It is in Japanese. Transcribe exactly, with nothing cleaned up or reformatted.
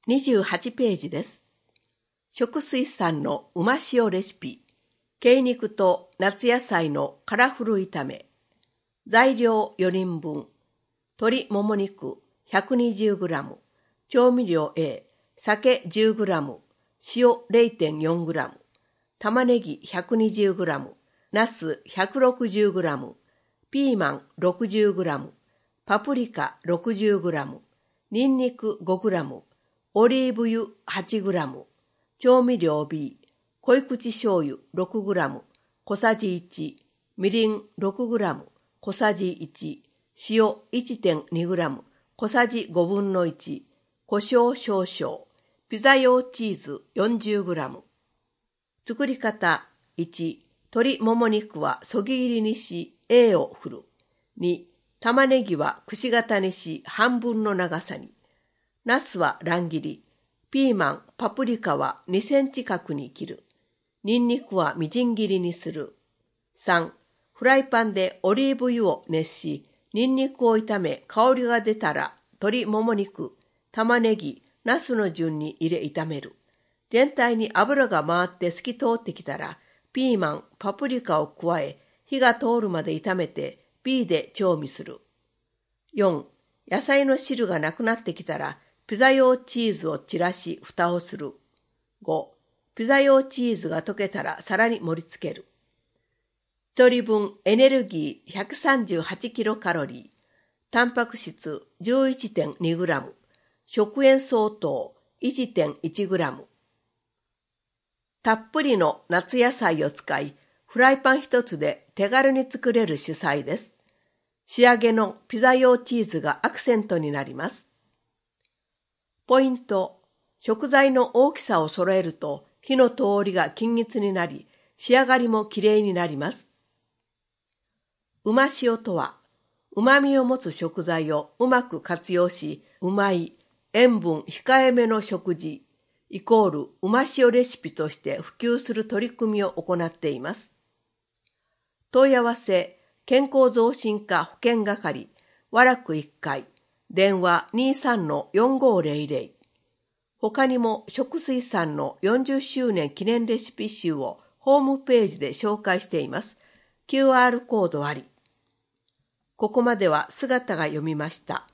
にじゅうはちページです。食水産のうま塩レシピ。鶏肉と夏野菜のカラフル炒め。材料よにんぶん。鶏もも肉 ひゃくにじゅうグラム。調味料 A。酒 じゅうグラム。塩 れいてんよんグラム。玉ねぎ ひゃくにじゅうグラム。ナス ひゃくろくじゅうグラム。ピーマン ろくじゅうグラム。パプリカ ろくじゅうグラム。ニンニク ごグラム。オリーブ油 はちグラム。調味料 B。濃口醤油 ろくグラム。小さじいち。みりん ろくグラム。小さじいち。塩 いってんにグラム。小さじごぶんのいち。胡椒少々。ピザ用チーズ よんじゅうグラム。作り方。いち、鶏もも肉はそぎ切りにし A を振る。に、玉ねぎはくし形にし半分の長さに。ナスは乱切り。ピーマン、パプリカはにセンチ角に切る。ニンニクはみじん切りにする。さん、フライパンでオリーブ油を熱し、ニンニクを炒め香りが出たら鶏もも肉、玉ねぎ、ナスの順に入れ炒める。全体に油が回って透き通ってきたら、ピーマン、パプリカを加え、火が通るまで炒めて B で調味する。よん、野菜の汁がなくなってきたら、ピザ用チーズを散らし、蓋をする。ご、ピザ用チーズが溶けたら皿に盛り付ける。ひとりぶんエネルギー ひゃくさんじゅうはちキロカロリー、タンパク質 じゅういってんにグラム、食塩相当 いってんいちグラム。たっぷりの夏野菜を使い、フライパン一つで手軽に作れる主菜です。仕上げのピザ用チーズがアクセントになります。ポイント。食材の大きさを揃えると火の通りが均一になり、仕上がりもきれいになります。うま塩とは、うまみを持つ食材をうまく活用し、うまい、塩分控えめの食事、イコールうま塩レシピとして普及する取り組みを行っています。問い合わせ、健康増進課保健係、和楽いっかい、電話 にじゅうさんのよんごーぜろぜろ。他にも食水産のよんじゅっしゅうねん記念レシピ集をホームページで紹介しています。キューアール コードあり。ここまでは姿が読みました。